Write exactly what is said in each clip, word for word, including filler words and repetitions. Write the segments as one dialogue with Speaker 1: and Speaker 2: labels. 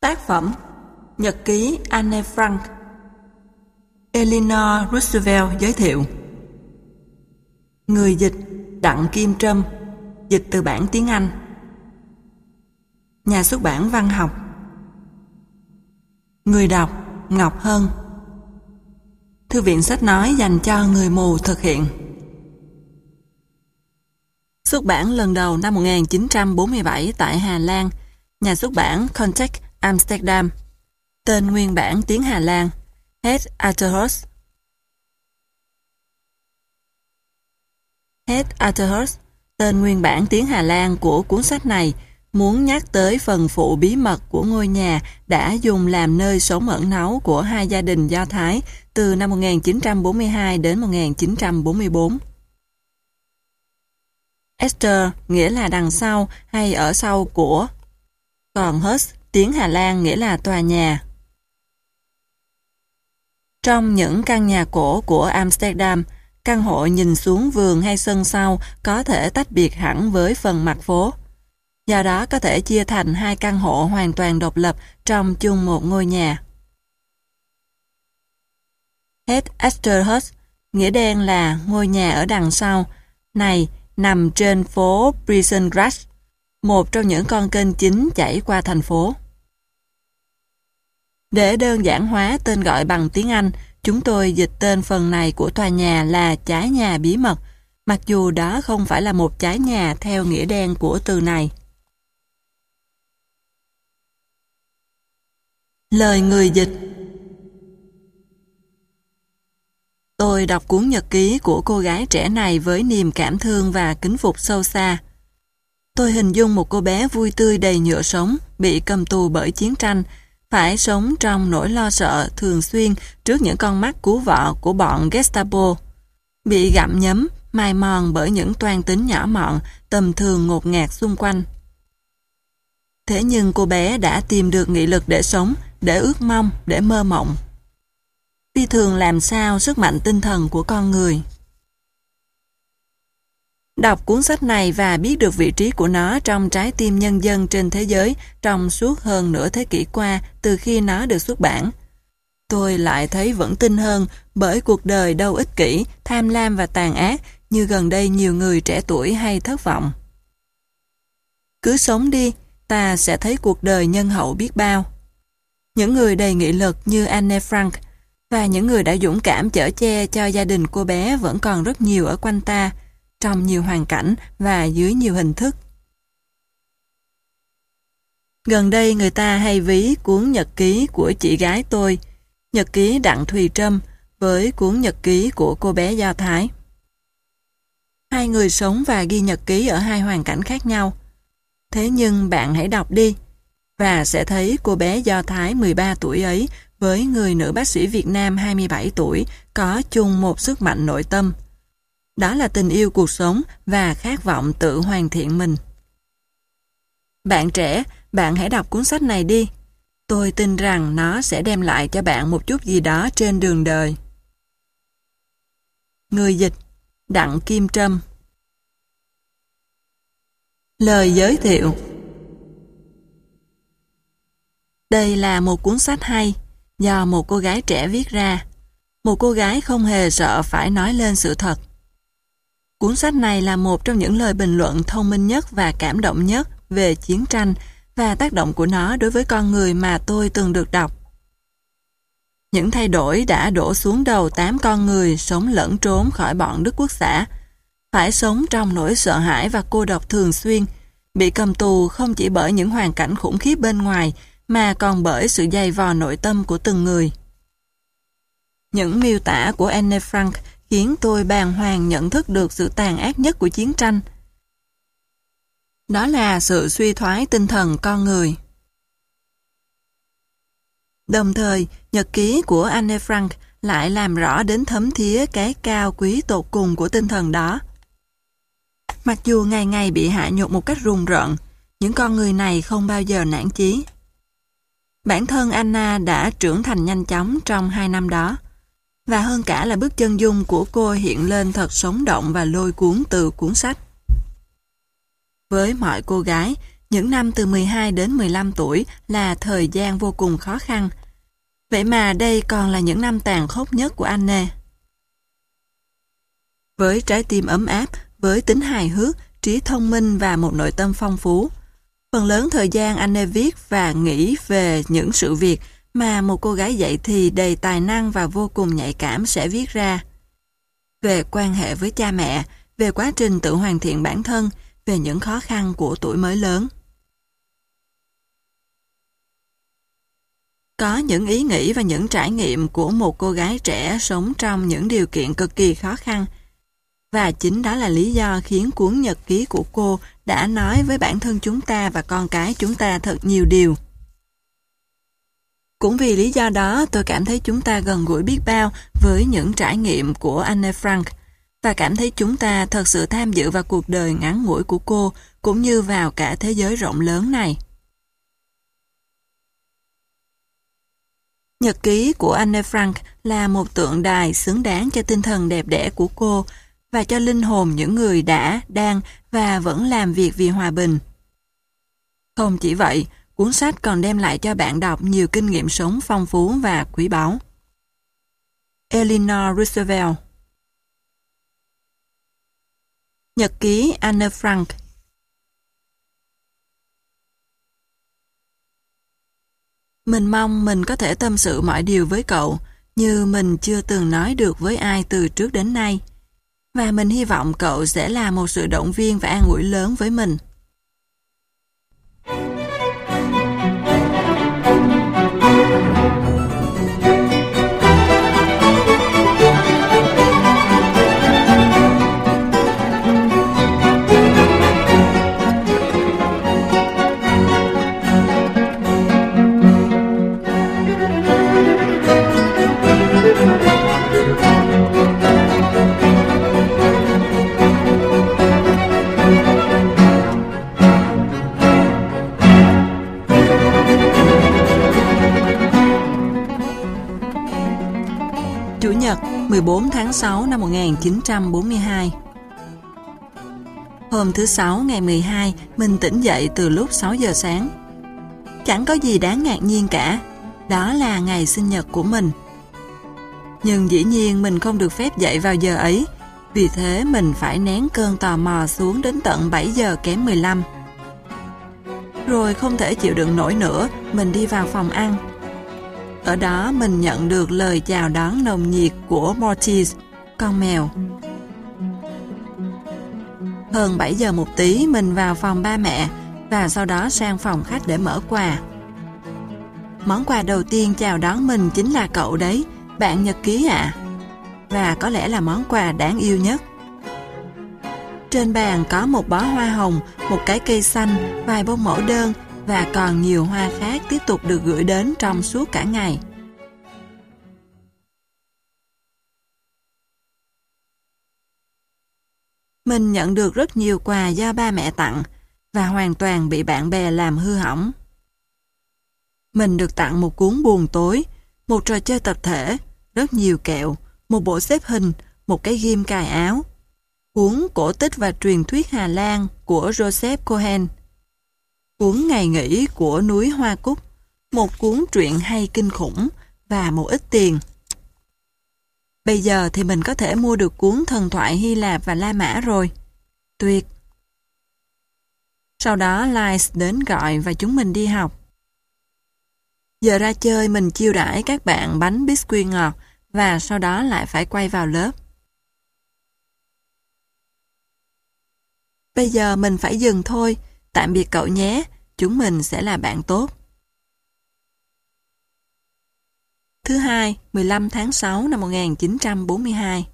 Speaker 1: Tác phẩm Nhật ký Anne Frank. Eleanor Roosevelt giới thiệu. Người dịch Đặng Kim Trâm, dịch từ bản tiếng Anh. Nhà xuất bản Văn học. Người đọc Ngọc Hân. Thư viện sách nói dành cho người mù thực hiện. Xuất bản lần đầu năm một nghìn chín trăm bốn mươi bảy tại Hà Lan, nhà xuất bản Contact Amsterdam. Tên nguyên bản tiếng Hà Lan Het Uiterhorst. Het Uiterhorst, tên nguyên bản tiếng Hà Lan của cuốn sách này, muốn nhắc tới phần phụ bí mật của ngôi nhà đã dùng làm nơi sống ẩn náu của hai gia đình Do Thái từ năm một nghìn chín trăm bốn mươi hai đến một nghìn chín trăm bốn mươi bốn. Esther nghĩa là đằng sau hay ở sau của, còn Hurst tiếng Hà Lan nghĩa là tòa nhà. Trong những căn nhà cổ của Amsterdam, căn hộ nhìn xuống vườn hay sân sau có thể tách biệt hẳn với phần mặt phố. Do đó có thể chia thành hai căn hộ hoàn toàn độc lập trong chung một ngôi nhà. Het Uiterhorst, nghĩa đen là ngôi nhà ở đằng sau, này nằm trên phố Prissengracht, một trong những con kênh chính chảy qua thành phố. Để đơn giản hóa tên gọi bằng tiếng Anh, chúng tôi dịch tên phần này của tòa nhà là chái nhà bí mật, mặc dù đó không phải là một chái nhà theo nghĩa đen của từ này. Lời người dịch. Tôi đọc cuốn nhật ký của cô gái trẻ này với niềm cảm thương và kính phục sâu xa. Tôi hình dung một cô bé vui tươi đầy nhựa sống, bị cầm tù bởi chiến tranh, phải sống trong nỗi lo sợ thường xuyên trước những con mắt cú vọ của bọn Gestapo, bị gặm nhấm, mài mòn bởi những toan tính nhỏ mọn, tầm thường ngột ngạt xung quanh. Thế nhưng cô bé đã tìm được nghị lực để sống, để ước mong, để mơ mộng. Phi thường làm sao sức mạnh tinh thần của con người. Đọc cuốn sách này và biết được vị trí của nó trong trái tim nhân dân trên thế giới trong suốt hơn nửa thế kỷ qua từ khi nó được xuất bản, tôi lại thấy vững tin hơn bởi cuộc đời đâu ích kỷ, tham lam và tàn ác như gần đây nhiều người trẻ tuổi hay thất vọng. Cứ sống đi, ta sẽ thấy cuộc đời nhân hậu biết bao. Những người đầy nghị lực như Anne Frank và những người đã dũng cảm chở che cho gia đình cô bé vẫn còn rất nhiều ở quanh ta, trong nhiều hoàn cảnh và dưới nhiều hình thức. Gần đây người ta hay ví cuốn nhật ký của chị gái tôi, nhật ký Đặng Thùy Trâm, với cuốn nhật ký của cô bé Do Thái. Hai người sống và ghi nhật ký ở hai hoàn cảnh khác nhau. Thế nhưng bạn hãy đọc đi, và sẽ thấy cô bé Do Thái mười ba tuổi ấy với người nữ bác sĩ Việt Nam hai mươi bảy tuổi có chung một sức mạnh nội tâm. Đó là tình yêu cuộc sống và khát vọng tự hoàn thiện mình. Bạn trẻ, bạn hãy đọc cuốn sách này đi. Tôi tin rằng nó sẽ đem lại cho bạn một chút gì đó trên đường đời. Người dịch Đặng Kim Trâm. Lời giới thiệu. Đây là một cuốn sách hay, do một cô gái trẻ viết ra. Một cô gái không hề sợ phải nói lên sự thật. Cuốn sách này là một trong những lời bình luận thông minh nhất và cảm động nhất về chiến tranh và tác động của nó đối với con người mà tôi từng được đọc. Những thay đổi đã đổ xuống đầu tám con người sống lẫn trốn khỏi bọn Đức Quốc xã, phải sống trong nỗi sợ hãi và cô độc thường xuyên, bị cầm tù không chỉ bởi những hoàn cảnh khủng khiếp bên ngoài mà còn bởi sự dày vò nội tâm của từng người. Những miêu tả của Anne Frank khiến tôi bàng hoàng nhận thức được sự tàn ác nhất của chiến tranh. Đó là sự suy thoái tinh thần con người. Đồng thời, nhật ký của Anne Frank lại làm rõ đến thấm thía cái cao quý tột cùng của tinh thần đó. Mặc dù ngày ngày bị hạ nhục một cách rùng rợn, những con người này không bao giờ nản chí. Bản thân Anna đã trưởng thành nhanh chóng trong hai năm đó. Và hơn cả là bức chân dung của cô hiện lên thật sống động và lôi cuốn từ cuốn sách. Với mọi cô gái, Những năm từ mười hai đến mười lăm tuổi là thời gian vô cùng khó khăn. Vậy mà đây còn là những năm tàn khốc nhất của Anne. Với trái tim ấm áp, với tính hài hước, trí thông minh và một nội tâm phong phú, phần lớn thời gian Anne viết và nghĩ về những sự việc mà một cô gái dậy thì đầy tài năng và vô cùng nhạy cảm sẽ viết ra. Về quan hệ với cha mẹ, về quá trình tự hoàn thiện bản thân, về những khó khăn của tuổi mới lớn. Có những ý nghĩ và những trải nghiệm của một cô gái trẻ sống trong những điều kiện cực kỳ khó khăn. Và chính đó là lý do khiến cuốn nhật ký của cô đã nói với bản thân chúng ta và con cái chúng ta thật nhiều điều. Cũng vì lý do đó tôi cảm thấy chúng ta gần gũi biết bao với những trải nghiệm của Anne Frank và cảm thấy chúng ta thật sự tham dự vào cuộc đời ngắn ngủi của cô cũng như vào cả thế giới rộng lớn này. Nhật ký của Anne Frank là một tượng đài xứng đáng cho tinh thần đẹp đẽ của cô và cho linh hồn những người đã, đang và vẫn làm việc vì hòa bình. Không chỉ vậy, cuốn sách còn đem lại cho bạn đọc nhiều kinh nghiệm sống phong phú và quý báu. Eleanor Roosevelt. Nhật ký Anne Frank. Mình mong mình có thể tâm sự mọi điều với cậu, như mình chưa từng nói được với ai từ trước đến nay. Và mình hy vọng cậu sẽ là một sự động viên và an ủi lớn với mình. Chủ nhật, mười bốn tháng sáu năm một nghìn chín trăm bốn mươi hai. Hôm thứ Sáu ngày mười hai, mình tỉnh dậy từ lúc sáu giờ sáng. Chẳng có gì đáng ngạc nhiên cả, đó là ngày sinh nhật của mình. Nhưng dĩ nhiên mình không được phép dậy vào giờ ấy, vì thế mình phải nén cơn tò mò xuống đến tận bảy giờ kém mười lăm. Rồi không thể chịu đựng nổi nữa, mình đi vào phòng ăn. Ở đó mình nhận được lời chào đón nồng nhiệt của Mortis, con mèo. Hơn bảy giờ một tí mình vào phòng ba mẹ và sau đó sang phòng khách để mở quà. Món quà đầu tiên chào đón mình chính là cậu đấy, bạn nhật ký ạ. À. Và có lẽ là món quà đáng yêu nhất. Trên bàn có một bó hoa hồng, một cái cây xanh, vài bông mẫu đơn và còn nhiều hoa khác tiếp tục được gửi đến trong suốt cả ngày. Mình nhận được rất nhiều quà do ba mẹ tặng và hoàn toàn bị bạn bè làm hư hỏng. Mình được tặng một cuốn buồn tối, một trò chơi tập thể, rất nhiều kẹo, một bộ xếp hình, một cái ghim cài áo, cuốn Cổ tích và truyền thuyết Hà Lan của Joseph Cohen, cuốn Ngày nghỉ của núi Hoa Cúc, một cuốn truyện hay kinh khủng và một ít tiền. Bây giờ thì mình có thể mua được cuốn thần thoại Hy Lạp và La Mã rồi. Tuyệt! Sau đó Lice đến gọi và chúng mình đi học. Giờ ra chơi mình chiêu đãi các bạn bánh biscuit ngọt và sau đó lại phải quay vào lớp. Bây giờ mình phải dừng thôi. Tạm biệt cậu nhé. Chúng mình sẽ là bạn tốt. Thứ hai, mười lăm tháng sáu năm một nghìn chín trăm bốn mươi hai.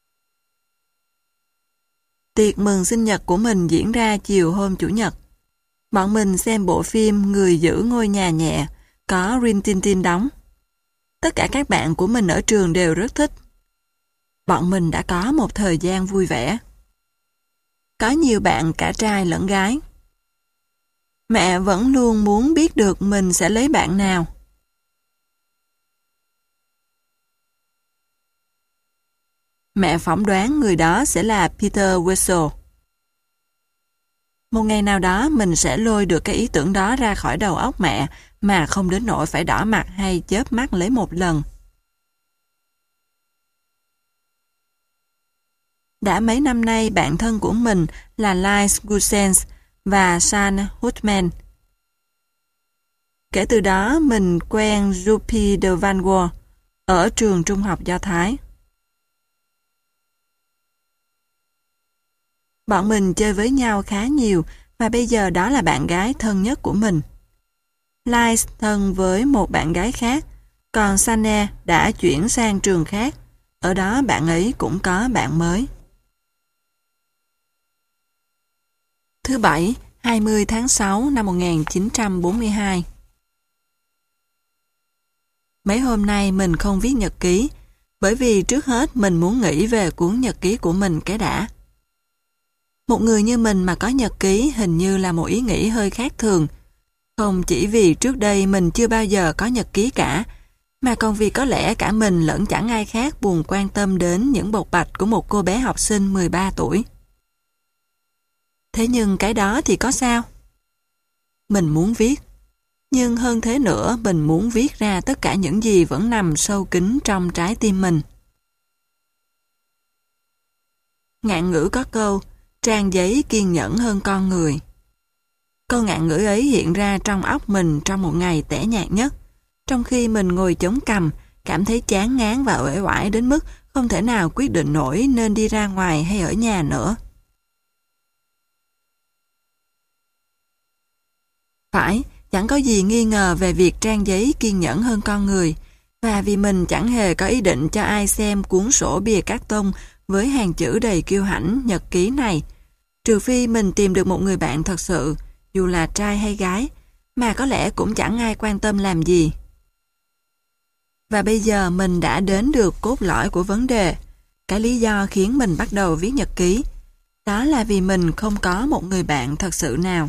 Speaker 1: Tiệc mừng sinh nhật của mình diễn ra chiều hôm Chủ nhật. Bọn mình xem bộ phim Người giữ ngôi nhà nhẹ, có Rin Tin Tin đóng. Tất cả các bạn của mình ở trường đều rất thích. Bọn mình đã có một thời gian vui vẻ. Có nhiều bạn cả trai lẫn gái. Mẹ vẫn luôn muốn biết được mình sẽ lấy bạn nào. Mẹ phỏng đoán người đó sẽ là Peter Wessel. Một ngày nào đó mình sẽ lôi được cái ý tưởng đó ra khỏi đầu óc mẹ mà không đến nỗi phải đỏ mặt hay chớp mắt lấy một lần. Đã mấy năm nay bạn thân của mình là Lise Gusens và San Hutman. Kể từ đó mình quen Rupi de Van Gogh ở trường trung học Do Thái. Bọn mình chơi với nhau khá nhiều và bây giờ đó là bạn gái thân nhất của mình. Lise thân với một bạn gái khác, còn Sanne đã chuyển sang trường khác. Ở đó bạn ấy cũng có bạn mới. Thứ Bảy, hai mươi tháng sáu năm một nghìn chín trăm bốn mươi hai. Mấy hôm nay mình không viết nhật ký, bởi vì trước hết mình muốn nghĩ về cuốn nhật ký của mình cái đã. Một người như mình mà có nhật ký hình như là một ý nghĩ hơi khác thường. Không chỉ vì trước đây mình chưa bao giờ có nhật ký cả, mà còn vì có lẽ cả mình lẫn chẳng ai khác buồn quan tâm đến những bộc bạch của một cô bé học sinh mười ba tuổi. Thế nhưng cái đó thì có sao? Mình muốn viết. Nhưng hơn thế nữa, mình muốn viết ra tất cả những gì vẫn nằm sâu kín trong trái tim mình. Ngạn ngữ có câu, trang giấy kiên nhẫn hơn con người. Câu ngạn ngữ ấy hiện ra trong óc mình trong một ngày tẻ nhạt nhất, trong khi mình ngồi chống cằm, cảm thấy chán ngán và uể oải đến mức không thể nào quyết định nổi nên đi ra ngoài hay ở nhà nữa. Phải, chẳng có gì nghi ngờ về việc trang giấy kiên nhẫn hơn con người, và vì mình chẳng hề có ý định cho ai xem cuốn sổ bìa cát tông với hàng chữ đầy kiêu hãnh nhật ký này, trừ phi mình tìm được một người bạn thật sự, dù là trai hay gái, mà có lẽ cũng chẳng ai quan tâm làm gì. Và bây giờ mình đã đến được cốt lõi của vấn đề, cái lý do khiến mình bắt đầu viết nhật ký, đó là vì mình không có một người bạn thật sự nào.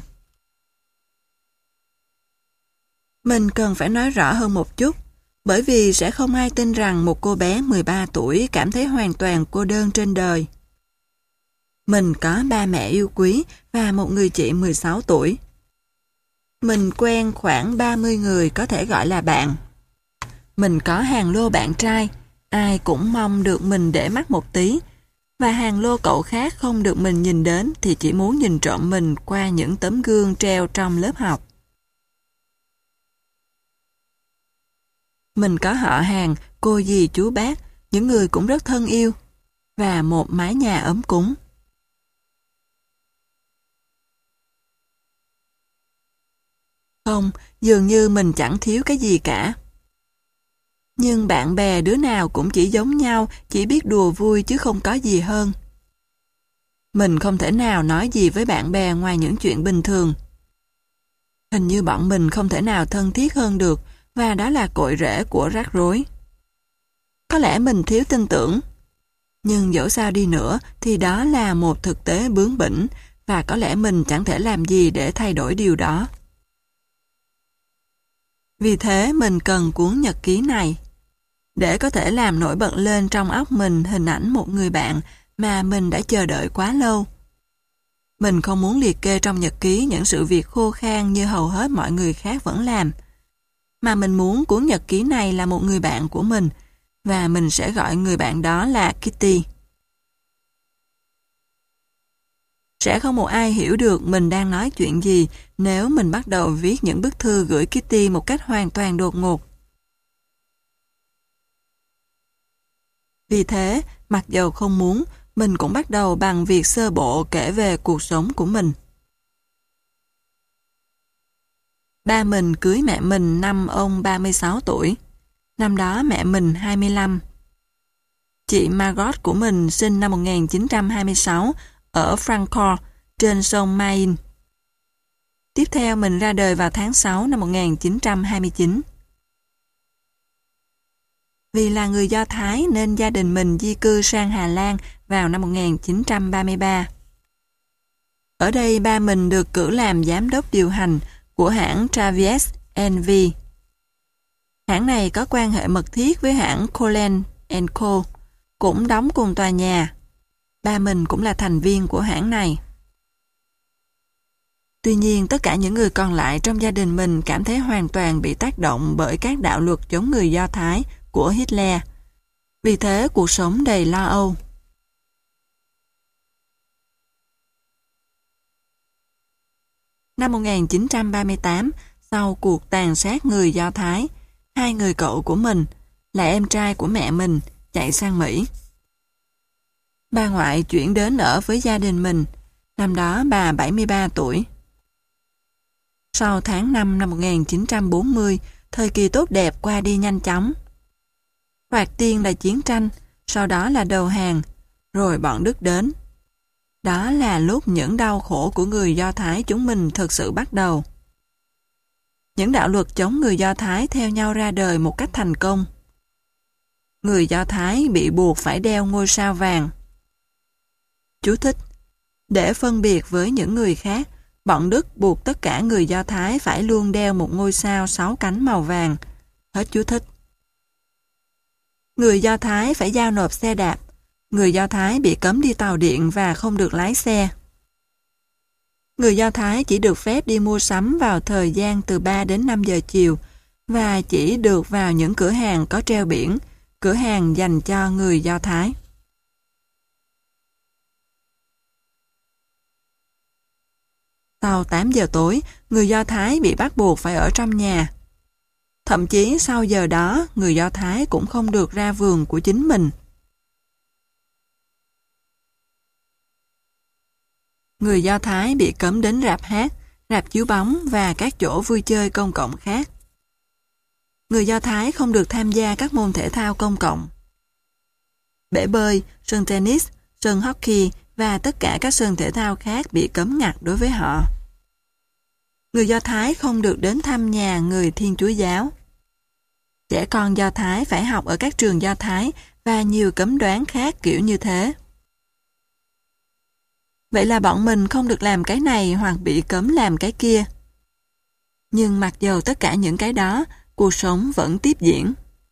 Speaker 1: Mình cần phải nói rõ hơn một chút, bởi vì sẽ không ai tin rằng một cô bé mười ba tuổi cảm thấy hoàn toàn cô đơn trên đời. Mình có ba mẹ yêu quý và một người chị mười sáu tuổi. Mình quen khoảng ba mươi người có thể gọi là bạn. Mình có hàng lô bạn trai, ai cũng mong được mình để mắt một tí, và hàng lô cậu khác không được mình nhìn đến thì chỉ muốn nhìn trộm mình qua những tấm gương treo trong lớp học. Mình có họ hàng, cô dì chú bác, những người cũng rất thân yêu, và một mái nhà ấm cúng. Không, dường như mình chẳng thiếu cái gì cả. Nhưng bạn bè đứa nào cũng chỉ giống nhau, chỉ biết đùa vui chứ không có gì hơn. Mình không thể nào nói gì với bạn bè ngoài những chuyện bình thường. Hình như bọn mình không thể nào thân thiết hơn được, và đó là cội rễ của rắc rối. Có lẽ mình thiếu tin tưởng, nhưng dẫu sao đi nữa thì đó là một thực tế bướng bỉnh, và có lẽ mình chẳng thể làm gì để thay đổi điều đó. Vì thế mình cần cuốn nhật ký này, để có thể làm nổi bật lên trong óc mình hình ảnh một người bạn mà mình đã chờ đợi quá lâu. Mình không muốn liệt kê trong nhật ký những sự việc khô khan như hầu hết mọi người khác vẫn làm, mà mình muốn cuốn nhật ký này là một người bạn của mình, và mình sẽ gọi người bạn đó là Kitty. Sẽ không một ai hiểu được mình đang nói chuyện gì nếu mình bắt đầu viết những bức thư gửi Kitty một cách hoàn toàn đột ngột. Vì thế, mặc dầu không muốn, mình cũng bắt đầu bằng việc sơ bộ kể về cuộc sống của mình. Ba mình cưới mẹ mình năm ông ba mươi sáu tuổi. Năm đó mẹ mình hai mươi lăm. Chị Margot của mình sinh năm một nghìn chín trăm hai mươi sáu ở Francfort trên sông Main. Tiếp theo mình ra đời vào tháng sáu năm một nghìn chín trăm hai mươi chín. Vì là người Do Thái nên gia đình mình di cư sang Hà Lan vào năm một nghìn chín trăm ba mươi ba. Ở đây ba mình được cử làm giám đốc điều hành của hãng Travies en vê. Hãng này có quan hệ mật thiết với hãng Collen and Co, cũng đóng cùng tòa nhà. Ba mình cũng là thành viên của hãng này. Tuy nhiên, tất cả những người còn lại trong gia đình mình cảm thấy hoàn toàn bị tác động bởi các đạo luật chống người Do Thái của Hitler. Vì thế, cuộc sống đầy lo âu. Năm một nghìn chín trăm ba mươi tám, sau cuộc tàn sát người Do Thái, hai người cậu của mình, là em trai của mẹ mình, chạy sang Mỹ. Bà ngoại chuyển đến ở với gia đình mình, năm đó bà bảy mươi ba tuổi. Sau tháng năm năm một nghìn chín trăm bốn mươi, thời kỳ tốt đẹp qua đi nhanh chóng. Thoạt tiên là chiến tranh, sau đó là đầu hàng, rồi bọn Đức đến. Đó là lúc những đau khổ của người Do Thái chúng mình thực sự bắt đầu. Những đạo luật chống người Do Thái theo nhau ra đời một cách thành công. Người Do Thái bị buộc phải đeo ngôi sao vàng. Chú thích: để phân biệt với những người khác, bọn Đức buộc tất cả người Do Thái phải luôn đeo một ngôi sao sáu cánh màu vàng. Hết chú thích. Người Do Thái phải giao nộp xe đạp. Người Do Thái bị cấm đi tàu điện và không được lái xe. Người Do Thái chỉ được phép đi mua sắm vào thời gian từ ba đến năm giờ chiều và chỉ được vào những cửa hàng có treo biển, cửa hàng dành cho người Do Thái. Sau tám giờ tối, người Do Thái bị bắt buộc phải ở trong nhà. Thậm chí sau giờ đó, người Do Thái cũng không được ra vườn của chính mình. Người Do Thái bị cấm đến rạp hát, rạp chiếu bóng và các chỗ vui chơi công cộng khác. Người Do Thái không được tham gia các môn thể thao công cộng. Bể bơi, sân tennis, sân hockey và tất cả các sân thể thao khác bị cấm ngặt đối với họ. Người Do Thái không được đến thăm nhà người Thiên Chúa giáo. Trẻ con Do Thái phải học ở các trường Do Thái và nhiều cấm đoán khác kiểu như thế. Vậy là bọn mình không được làm cái này hoặc bị cấm làm cái kia. Nhưng mặc dầu tất cả những cái đó, cuộc sống vẫn tiếp diễn.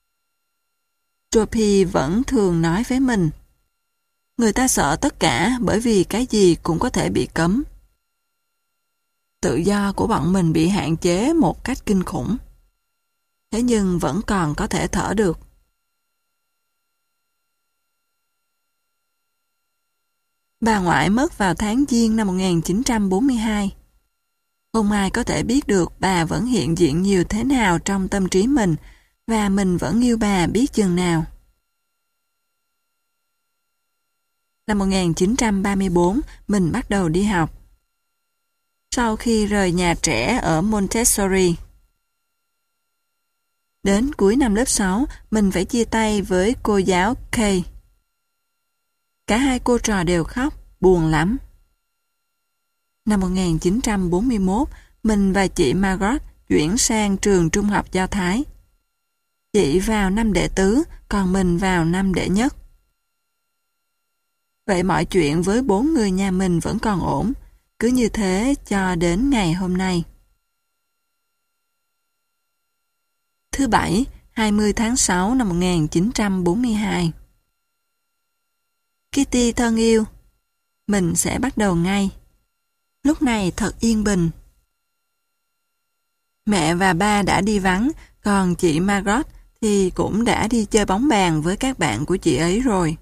Speaker 1: Tropi vẫn thường nói với mình, người ta sợ tất cả bởi vì cái gì cũng có thể bị cấm. Tự do của bọn mình bị hạn chế một cách kinh khủng. Thế nhưng vẫn còn có thể thở được. Bà ngoại mất vào tháng Giêng năm một nghìn chín trăm bốn mươi hai. Không ai có thể biết được bà vẫn hiện diện nhiều thế nào trong tâm trí mình và mình vẫn yêu bà biết chừng nào. Năm một nghìn chín trăm ba mươi bốn, mình bắt đầu đi học. Sau khi rời nhà trẻ ở Montessori. Đến cuối năm lớp sáu, mình phải chia tay với cô giáo Kay. Cả hai cô trò đều khóc, buồn lắm. Năm một nghìn chín trăm bốn mươi mốt, mình và chị Margot chuyển sang trường trung học Do Thái. Chị vào năm đệ tứ, còn mình vào năm đệ nhất. Vậy mọi chuyện với bốn người nhà mình vẫn còn ổn, cứ như thế cho đến ngày hôm nay. Thứ Bảy, hai mươi tháng sáu năm một nghìn chín trăm bốn mươi hai. Kitty thân yêu, mình sẽ bắt đầu ngay. Lúc này thật yên bình. Mẹ và ba đã đi vắng, còn chị Margot thì cũng đã đi chơi bóng bàn với các bạn của chị ấy rồi.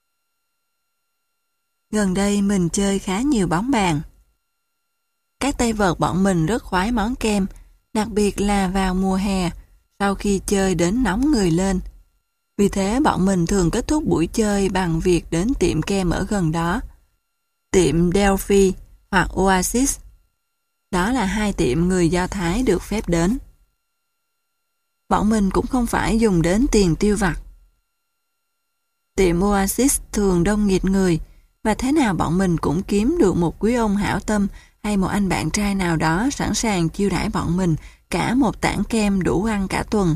Speaker 1: Gần đây mình chơi khá nhiều bóng bàn. Các tay vợt bọn mình rất khoái món kem, đặc biệt là vào mùa hè, sau khi chơi đến nóng người lên. Vì thế bọn mình thường kết thúc buổi chơi bằng việc đến tiệm kem ở gần đó. Tiệm Delphi hoặc Oasis. Đó là hai tiệm người Do Thái được phép đến. Bọn mình cũng không phải dùng đến tiền tiêu vặt. Tiệm Oasis thường đông nghịt người, và thế nào bọn mình cũng kiếm được một quý ông hảo tâm hay một anh bạn trai nào đó sẵn sàng chiêu đãi bọn mình cả một tảng kem đủ ăn cả tuần.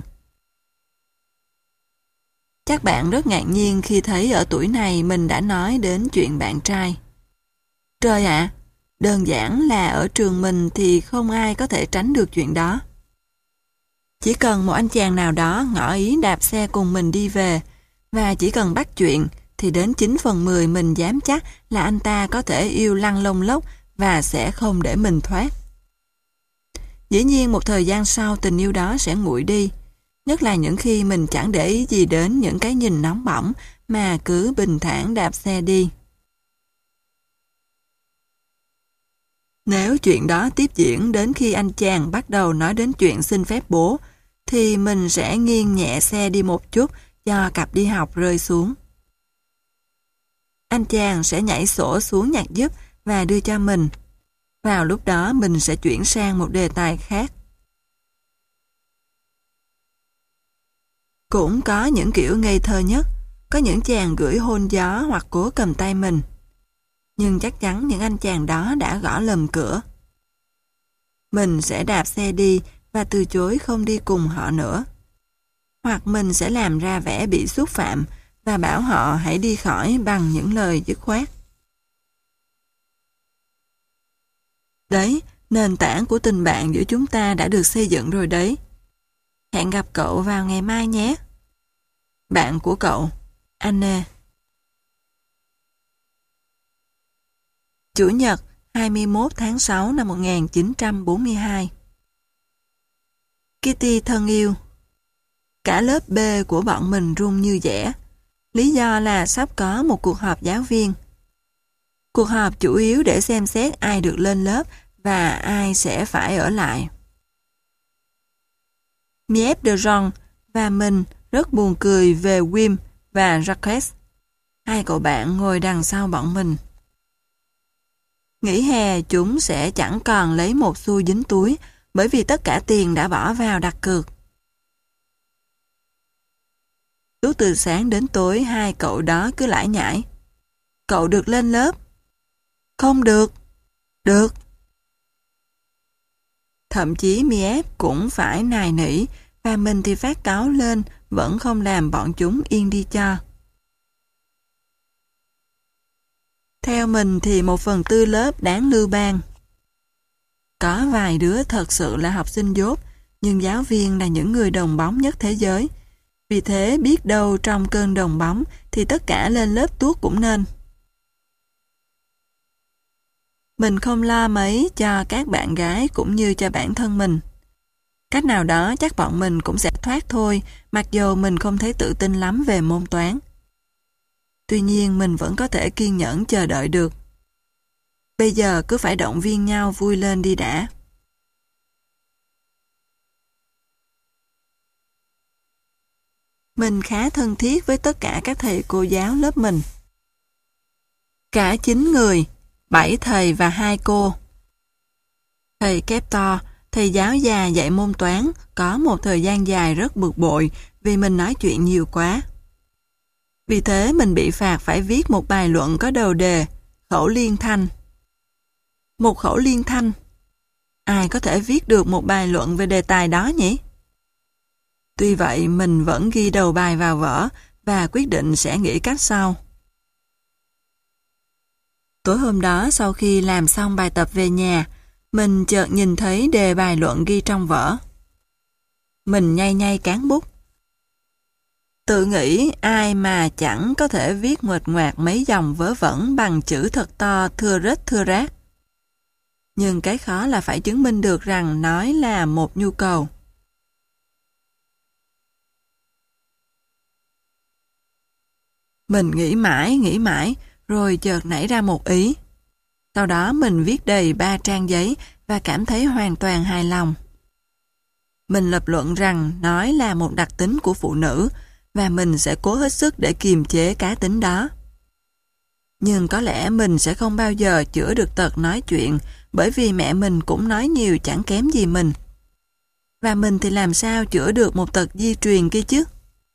Speaker 1: Chắc bạn rất ngạc nhiên khi thấy ở tuổi này mình đã nói đến chuyện bạn trai. Trời ạ, đơn giản là ở trường mình thì không ai có thể tránh được chuyện đó. Chỉ cần một anh chàng nào đó ngỏ ý đạp xe cùng mình đi về, và chỉ cần bắt chuyện, thì đến chín phần mười mình dám chắc là anh ta có thể yêu lăn lông lốc và sẽ không để mình thoát. Dĩ nhiên một thời gian sau tình yêu đó sẽ nguội đi, nhất là những khi mình chẳng để ý gì đến những cái nhìn nóng bỏng mà cứ bình thản đạp xe đi. Nếu chuyện đó tiếp diễn đến khi anh chàng bắt đầu nói đến chuyện xin phép bố, thì mình sẽ nghiêng nhẹ xe đi một chút cho cặp đi học rơi xuống. Anh chàng sẽ nhảy sổ xuống nhặt giúp và đưa cho mình. Vào lúc đó mình sẽ chuyển sang một đề tài khác. Cũng có những kiểu ngây thơ nhất, có những chàng gửi hôn gió hoặc cố cầm tay mình. Nhưng chắc chắn những anh chàng đó đã gõ lầm cửa. Mình sẽ đạp xe đi và từ chối không đi cùng họ nữa. Hoặc mình sẽ làm ra vẻ bị xúc phạm và bảo họ hãy đi khỏi bằng những lời dứt khoát. Đấy, nền tảng của tình bạn giữa chúng ta đã được xây dựng rồi đấy. Hẹn gặp cậu vào ngày mai nhé. Bạn của cậu, Anne. Chủ nhật, hai mươi mốt tháng sáu năm một nghìn chín trăm bốn mươi hai. Kitty thân yêu. Cả lớp B của bọn mình run như dẻ. Lý do là sắp có một cuộc họp giáo viên. Cuộc họp chủ yếu để xem xét ai được lên lớp và ai sẽ phải ở lại. Miep de Jong và mình rất buồn cười về Wim và Jacques, hai cậu bạn ngồi đằng sau bọn mình. Nghỉ hè chúng sẽ chẳng còn lấy một xu dính túi bởi vì tất cả tiền đã bỏ vào đặt cược. Suốt từ sáng đến tối hai cậu đó cứ lải nhải. Cậu được lên lớp. Không được. Được. Thậm chí Miep cũng phải nài nỉ và mình thì phát cáu lên vẫn không làm bọn chúng yên đi cho. Theo mình thì một phần tư lớp đáng lưu ban. Có vài đứa thật sự là học sinh dốt, nhưng giáo viên là những người đồng bóng nhất thế giới. Vì thế biết đâu trong cơn đồng bóng thì tất cả lên lớp tuốt cũng nên. Mình không lo mấy cho các bạn gái cũng như cho bản thân mình. Cách nào đó chắc bọn mình cũng sẽ thoát thôi, mặc dù mình không thấy tự tin lắm về môn toán. Tuy nhiên mình vẫn có thể kiên nhẫn chờ đợi được. Bây giờ cứ phải động viên nhau vui lên đi đã. Mình khá thân thiết với tất cả các thầy cô giáo lớp mình. Cả chín người, bảy thầy và hai cô. Thầy Keptor, thầy giáo già dạy môn toán, có một thời gian dài rất bực bội vì mình nói chuyện nhiều quá. Vì thế mình bị phạt phải viết một bài luận có đầu đề khẩu liên thanh. Một khẩu liên thanh. Ai có thể viết được một bài luận về đề tài đó nhỉ? Tuy vậy mình vẫn ghi đầu bài vào vở và quyết định sẽ nghĩ cách sau. Tối hôm đó sau khi làm xong bài tập về nhà, mình chợt nhìn thấy đề bài luận ghi trong vở. Mình nhay nhay cán bút. Tự nghĩ ai mà chẳng có thể viết nguệch ngoạc mấy dòng vớ vẩn bằng chữ thật to thưa rết thưa rác. Nhưng cái khó là phải chứng minh được rằng nói là một nhu cầu. Mình nghĩ mãi, nghĩ mãi, rồi chợt nảy ra một ý. Sau đó mình viết đầy ba trang giấy và cảm thấy hoàn toàn hài lòng. Mình lập luận rằng nói là một đặc tính của phụ nữ và mình sẽ cố hết sức để kiềm chế cá tính đó. Nhưng có lẽ mình sẽ không bao giờ chữa được tật nói chuyện bởi vì mẹ mình cũng nói nhiều chẳng kém gì mình. Và mình thì làm sao chữa được một tật di truyền kia chứ?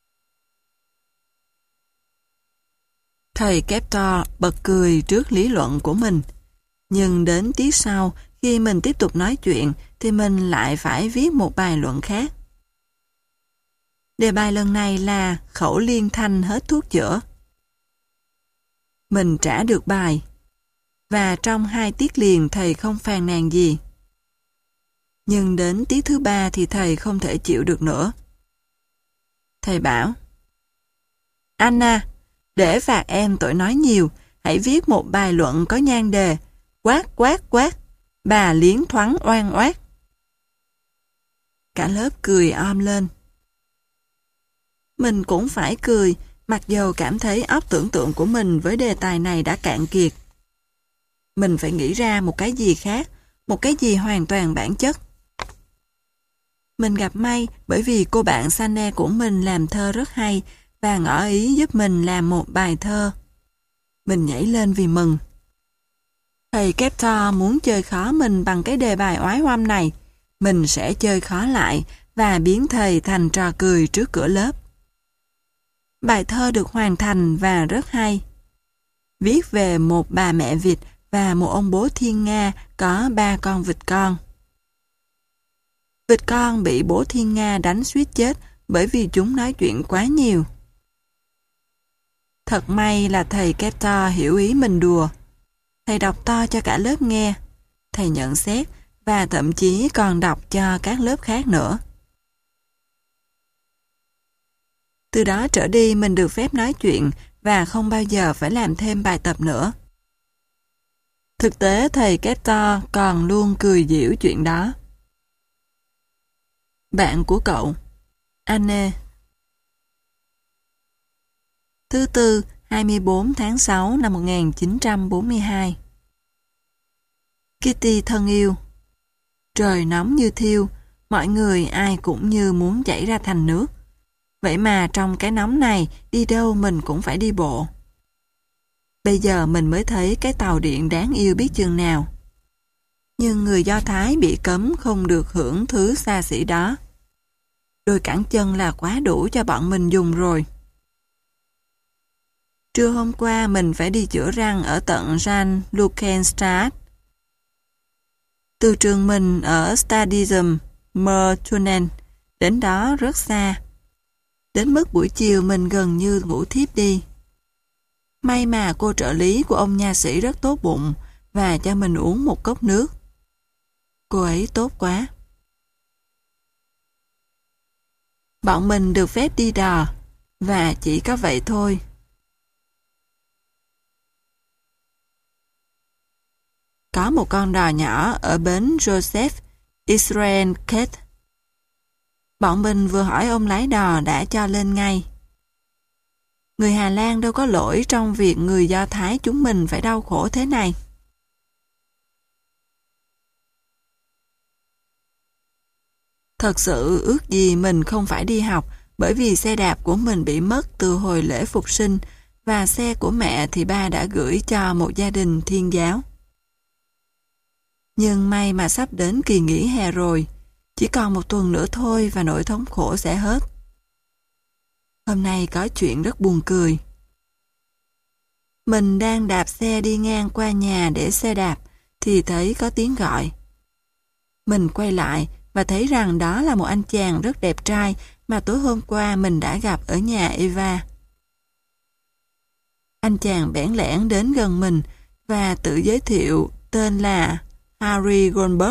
Speaker 1: Thầy Keptor bật cười trước lý luận của mình. Nhưng đến tiết sau, khi mình tiếp tục nói chuyện, thì mình lại phải viết một bài luận khác. Đề bài lần này là khẩu liên thanh hết thuốc chữa. Mình trả được bài. Và trong hai tiết liền thầy không phàn nàn gì. Nhưng đến tiết thứ ba thì thầy không thể chịu được nữa. Thầy bảo: Anna, để phạt em tội nói nhiều, hãy viết một bài luận có nhan đề quát quát quát, bà liến thoáng oan oát. Cả lớp cười om lên. Mình cũng phải cười, mặc dầu cảm thấy óc tưởng tượng của mình với đề tài này đã cạn kiệt. Mình phải nghĩ ra một cái gì khác, một cái gì hoàn toàn bản chất. Mình gặp may bởi vì cô bạn Sane của mình làm thơ rất hay và ngỏ ý giúp mình làm một bài thơ. Mình nhảy lên vì mừng. Thầy Keptor muốn chơi khó mình bằng cái đề bài oái oăm này. Mình sẽ chơi khó lại và biến thầy thành trò cười trước cửa lớp. Bài thơ được hoàn thành và rất hay. Viết về một bà mẹ vịt và một ông bố thiên nga có ba con vịt con. Vịt con bị bố thiên nga đánh suýt chết bởi vì chúng nói chuyện quá nhiều. Thật may là thầy Keptor hiểu ý mình đùa. Thầy đọc to cho cả lớp nghe. Thầy nhận xét và thậm chí còn đọc cho các lớp khác nữa. Từ đó trở đi mình được phép nói chuyện và không bao giờ phải làm thêm bài tập nữa. Thực tế thầy Keptor còn luôn cười giễu chuyện đó. Bạn của cậu, Anne. Thứ Tư, hai mươi bốn tháng sáu năm một nghìn chín trăm bốn mươi hai. Kitty thân yêu. Trời nóng như thiêu, mọi người ai cũng như muốn chảy ra thành nước. Vậy mà trong cái nóng này, đi đâu mình cũng phải đi bộ. Bây giờ mình mới thấy cái tàu điện đáng yêu biết chừng nào. Nhưng người Do Thái bị cấm không được hưởng thứ xa xỉ đó. Đôi cẳng chân là quá đủ cho bọn mình dùng rồi. Trưa hôm qua mình phải đi chữa răng ở tận Jan Lukenstadt. Từ trường mình ở Stadium Mertunen đến đó rất xa. Đến mức buổi chiều mình gần như ngủ thiếp đi. May mà cô trợ lý của ông nha sĩ rất tốt bụng và cho mình uống một cốc nước. Cô ấy tốt quá. Bọn mình được phép đi đò và chỉ có vậy thôi. Có một con đò nhỏ ở bến Joseph Israel Kate. Bọn mình vừa hỏi ông lái đò đã cho lên ngay. Người Hà Lan đâu có lỗi trong việc người Do Thái chúng mình phải đau khổ thế này. Thật sự ước gì mình không phải đi học bởi vì xe đạp của mình bị mất từ hồi lễ phục sinh và xe của mẹ thì ba đã gửi cho một gia đình Thiên giáo. Nhưng may mà sắp đến kỳ nghỉ hè rồi, chỉ còn một tuần nữa thôi và nỗi thống khổ sẽ hết. Hôm nay có chuyện rất buồn cười. Mình đang đạp xe đi ngang qua nhà để xe đạp thì thấy có tiếng gọi. Mình quay lại và thấy rằng đó là một anh chàng rất đẹp trai mà tối hôm qua mình đã gặp ở nhà Eva. Anh chàng bẽn lẽn đến gần mình và tự giới thiệu tên là Harry Goldberg.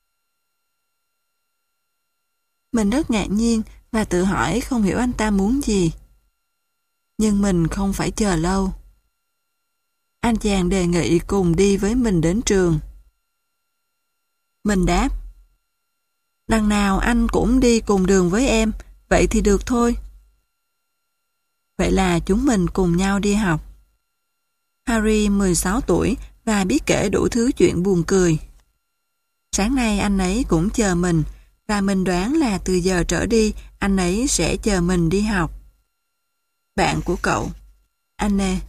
Speaker 1: Mình rất ngạc nhiên và tự hỏi không hiểu anh ta muốn gì. Nhưng mình không phải chờ lâu. Anh chàng đề nghị cùng đi với mình đến trường. Mình đáp: đằng nào anh cũng đi cùng đường với em, vậy thì được thôi. Vậy là chúng mình cùng nhau đi học. Harry mười sáu tuổi và biết kể đủ thứ chuyện buồn cười. Sáng nay anh ấy cũng chờ mình và mình đoán là từ giờ trở đi anh ấy sẽ chờ mình đi học. Bạn của cậu, Anne.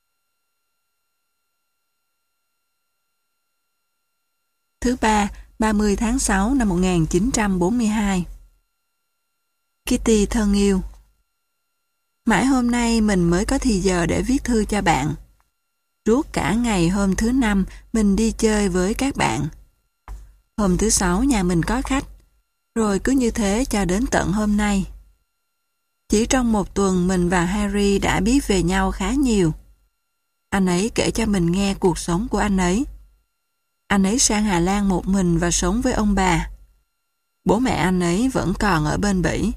Speaker 1: Thứ Ba, ba mươi tháng sáu năm một nghìn chín trăm bốn mươi hai. Kitty thân yêu. Mãi hôm nay mình mới có thì giờ để viết thư cho bạn. Suốt cả ngày hôm thứ Năm mình đi chơi với các bạn. Hôm thứ Sáu nhà mình có khách, rồi cứ như thế cho đến tận hôm nay. Chỉ trong một tuần mình và Harry đã biết về nhau khá nhiều. Anh ấy kể cho mình nghe cuộc sống của anh ấy. Anh ấy sang Hà Lan một mình và sống với ông bà. Bố mẹ anh ấy vẫn còn ở bên Bỉ.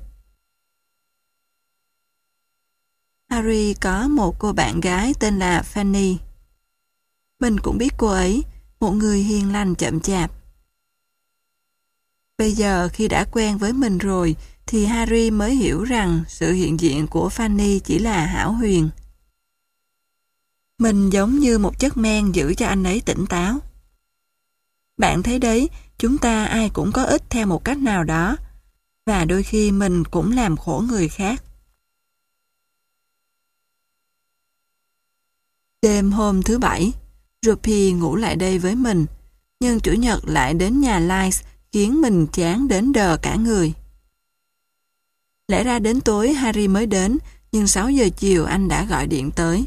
Speaker 1: Harry có một cô bạn gái tên là Fanny. Mình cũng biết cô ấy, một người hiền lành chậm chạp. Bây giờ khi đã quen với mình rồi, thì Harry mới hiểu rằng sự hiện diện của Fanny chỉ là hão huyền. Mình giống như một chất men giữ cho anh ấy tỉnh táo. Bạn thấy đấy, chúng ta ai cũng có ích theo một cách nào đó, và đôi khi mình cũng làm khổ người khác. Đêm hôm thứ Bảy, Ruby ngủ lại đây với mình, nhưng Chủ nhật lại đến nhà Lice khiến mình chán đến đờ cả người. Lẽ ra đến tối Harry mới đến, nhưng sáu giờ chiều anh đã gọi điện tới.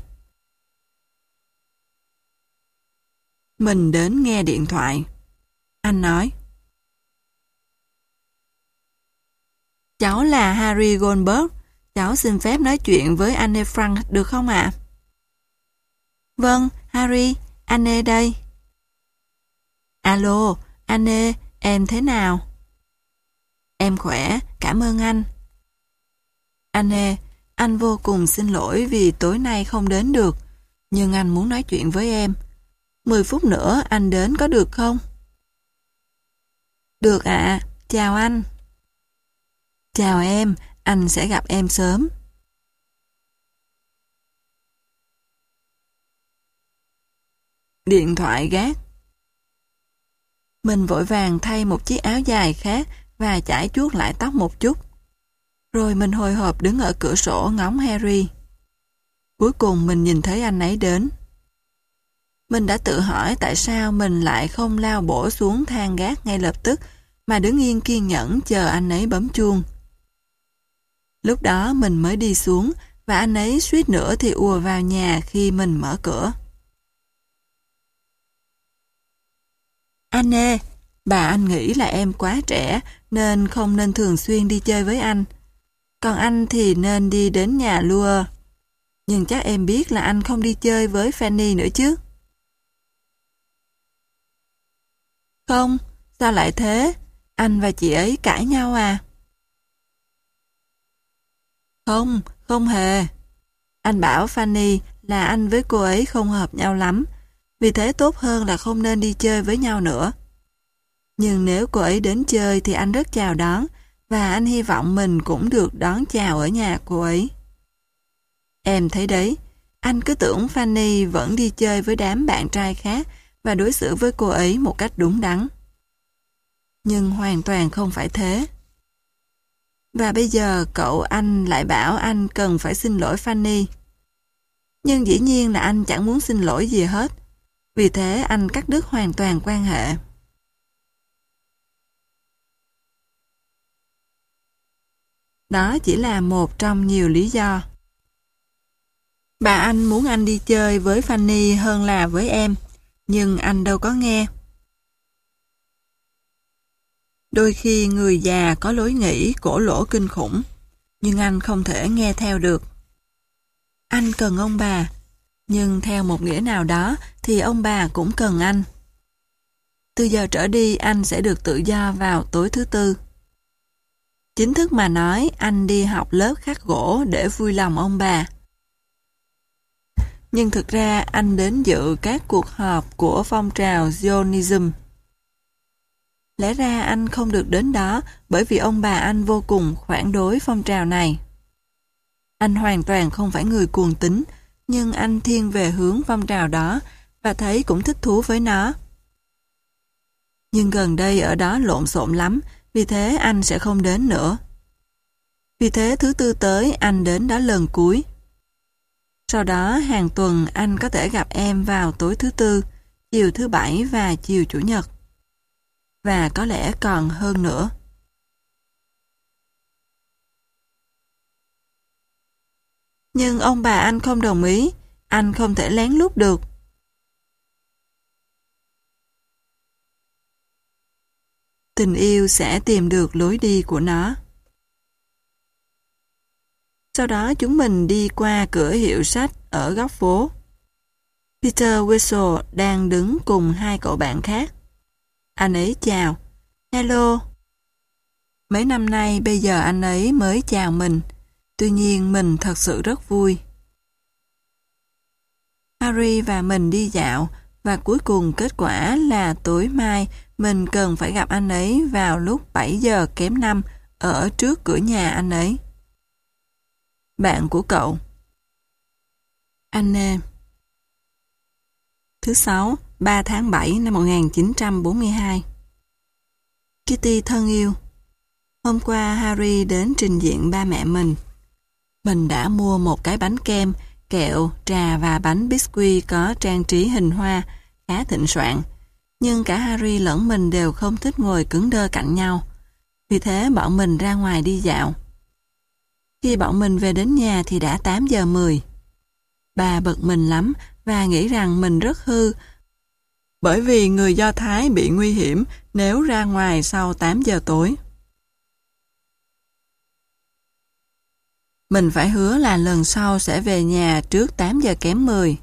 Speaker 1: Mình đến nghe điện thoại. Anh nói: "Cháu là Harry Goldberg, cháu xin phép nói chuyện với Anne Frank được không ạ?" "Vâng, Harry, Anne đây." "Alo, Anne, em thế nào?" "Em khỏe, cảm ơn anh." "Anne, anh vô cùng xin lỗi vì tối nay không đến được, nhưng anh muốn nói chuyện với em. Mười phút nữa anh đến có được không?" "Được ạ, chào anh." "Chào em, anh sẽ gặp em sớm." Điện thoại gác. Mình vội vàng thay một chiếc áo dài khác và chải chuốt lại tóc một chút. Rồi mình hồi hộp đứng ở cửa sổ ngóng Harry. Cuối cùng mình nhìn thấy anh ấy đến. Mình đã tự hỏi tại sao mình lại không lao bổ xuống thang gác ngay lập tức mà đứng yên kiên nhẫn chờ anh ấy bấm chuông. Lúc đó mình mới đi xuống và anh ấy suýt nữa thì ùa vào nhà khi mình mở cửa. "Anne, bà anh nghĩ là em quá trẻ nên không nên thường xuyên đi chơi với anh. Còn anh thì nên đi đến nhà Lua. Nhưng chắc em biết là anh không đi chơi với Fanny nữa chứ?" "Không, sao lại thế? Anh và chị ấy cãi nhau à?" "Không, không hề. Anh bảo Fanny là anh với cô ấy không hợp nhau lắm, vì thế tốt hơn là không nên đi chơi với nhau nữa. Nhưng nếu cô ấy đến chơi thì anh rất chào đón, và anh hy vọng mình cũng được đón chào ở nhà cô ấy. Em thấy đấy, anh cứ tưởng Fanny vẫn đi chơi với đám bạn trai khác và đối xử với cô ấy một cách đúng đắn. Nhưng hoàn toàn không phải thế. Và bây giờ cậu anh lại bảo anh cần phải xin lỗi Fanny. Nhưng dĩ nhiên là anh chẳng muốn xin lỗi gì hết. Vì thế anh cắt đứt hoàn toàn quan hệ." Đó chỉ là một trong nhiều lý do. Bà anh muốn anh đi chơi với Fanny hơn là với em, nhưng anh đâu có nghe. Đôi khi người già có lối nghĩ cổ lỗ kinh khủng, nhưng anh không thể nghe theo được. Anh cần ông bà, nhưng theo một nghĩa nào đó thì ông bà cũng cần anh. Từ giờ trở đi anh sẽ được tự do vào tối thứ Tư. Chính thức mà nói, anh đi học lớp khắc gỗ để vui lòng ông bà. Nhưng thực ra anh đến dự các cuộc họp của phong trào Zionism. Lẽ ra anh không được đến đó bởi vì ông bà anh vô cùng phản đối phong trào này. Anh hoàn toàn không phải người cuồng tín, nhưng anh thiên về hướng phong trào đó và thấy cũng thích thú với nó. Nhưng gần đây ở đó lộn xộn lắm, vì thế anh sẽ không đến nữa. Vì thế thứ Tư tới anh đến đó lần cuối. Sau đó hàng tuần anh có thể gặp em vào tối thứ Tư, chiều thứ Bảy và chiều Chủ nhật. Và có lẽ còn hơn nữa. Nhưng ông bà anh không đồng ý, anh không thể lén lút được. Tình yêu sẽ tìm được lối đi của nó. Sau đó chúng mình đi qua cửa hiệu sách ở góc phố. Peter Whistle đang đứng cùng hai cậu bạn khác. Anh ấy chào. Hello. Mấy năm nay bây giờ anh ấy mới chào mình. Tuy nhiên mình thật sự rất vui. Harry và mình đi dạo và cuối cùng kết quả là tối mai mình cần phải gặp anh ấy vào lúc bảy giờ kém năm ở trước cửa nhà anh ấy. Bạn của cậu. Anne. Thứ sáu, ba tháng bảy năm một nghìn chín trăm bốn mươi hai. Kitty thân yêu, hôm qua Harry đến trình diện ba mẹ mình. Mình đã mua một cái bánh kem, kẹo, trà và bánh biscuit có trang trí hình hoa, khá thịnh soạn. Nhưng cả Harry lẫn mình đều không thích ngồi cứng đơ cạnh nhau. Vì thế bọn mình ra ngoài đi dạo. Khi bọn mình về đến nhà thì đã tám giờ mười. Bà bực mình lắm và nghĩ rằng mình rất hư, bởi vì người Do Thái bị nguy hiểm nếu ra ngoài sau tám giờ tối. Mình phải hứa là lần sau sẽ về nhà trước tám giờ kém mười.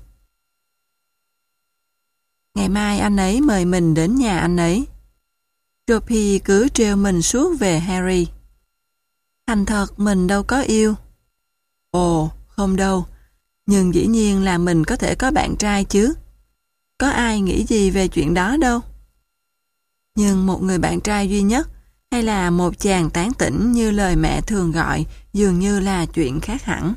Speaker 1: Ngày mai anh ấy mời mình đến nhà anh ấy. Sophie cứ trêu mình suốt về Harry. Thành thật mình đâu có yêu. Ồ, không đâu. Nhưng dĩ nhiên là mình có thể có bạn trai chứ. Có ai nghĩ gì về chuyện đó đâu. Nhưng một người bạn trai duy nhất hay là một chàng tán tỉnh như lời mẹ thường gọi dường như là chuyện khác hẳn.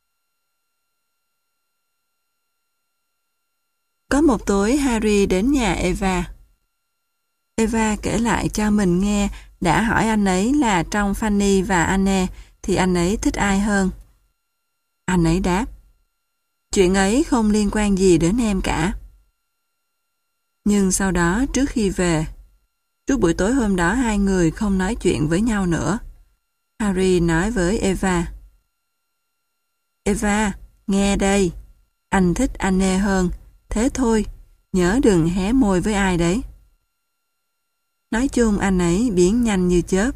Speaker 1: Có một tối Harry đến nhà Eva. Eva kể lại cho mình nghe đã hỏi anh ấy là trong Fanny và Anne thì anh ấy thích ai hơn. Anh ấy đáp, chuyện ấy không liên quan gì đến em cả. Nhưng sau đó trước khi về, suốt buổi tối hôm đó hai người không nói chuyện với nhau nữa. Harry nói với Eva, Eva, nghe đây, anh thích Anne hơn, thế thôi, nhớ đừng hé môi với ai đấy. Nói chung anh ấy biến nhanh như chớp.